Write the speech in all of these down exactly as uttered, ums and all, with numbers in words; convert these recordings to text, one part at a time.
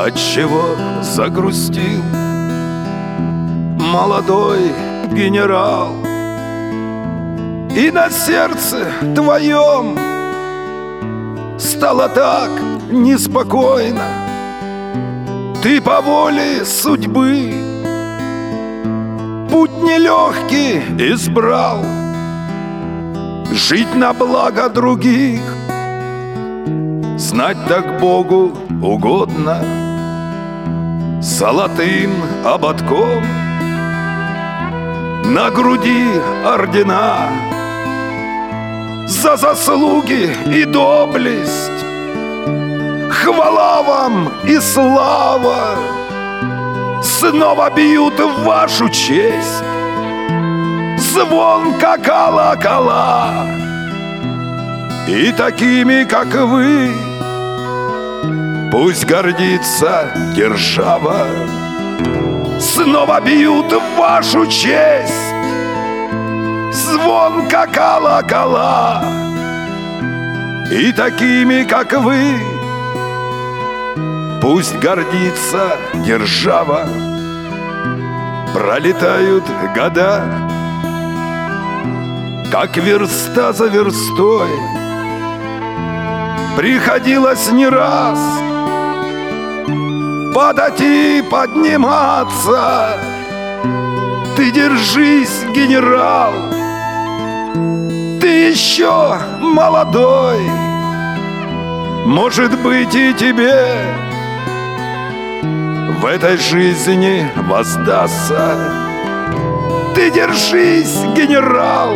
Отчего загрустил молодой генерал? И на сердце твоем стало так неспокойно. Ты по воле судьбы путь нелегкий избрал, жить на благо других, знать так Богу угодно. Золотым ободком на груди ордена за заслуги и доблесть. Хвала вам и слава снова бьют в вашу честь. Звонко колокола, и такими, как вы, пусть гордится держава. Снова бьют в вашу честь. Звонко колокола, и такими, как вы, пусть гордится держава. Пролетают года, как верста за верстой. Приходилось не раз падать и подниматься. Ты держись, генерал, ты еще молодой. Может быть, и тебе в этой жизни воздастся. Ты держись, генерал,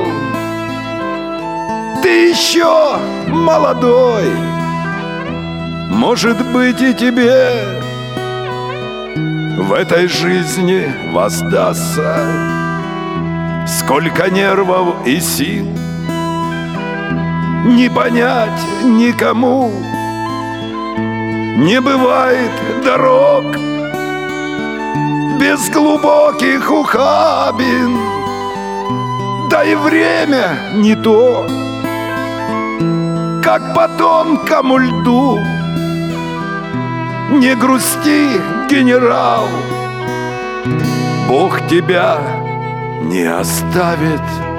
ты еще молодой. Может быть, и тебе в этой жизни воздастся. Сколько нервов и сил не понять никому. Не бывает дорог без глубоких ухабин, да и время не то, как по тонкому льду. Не грусти, генерал, Бог тебя не оставит.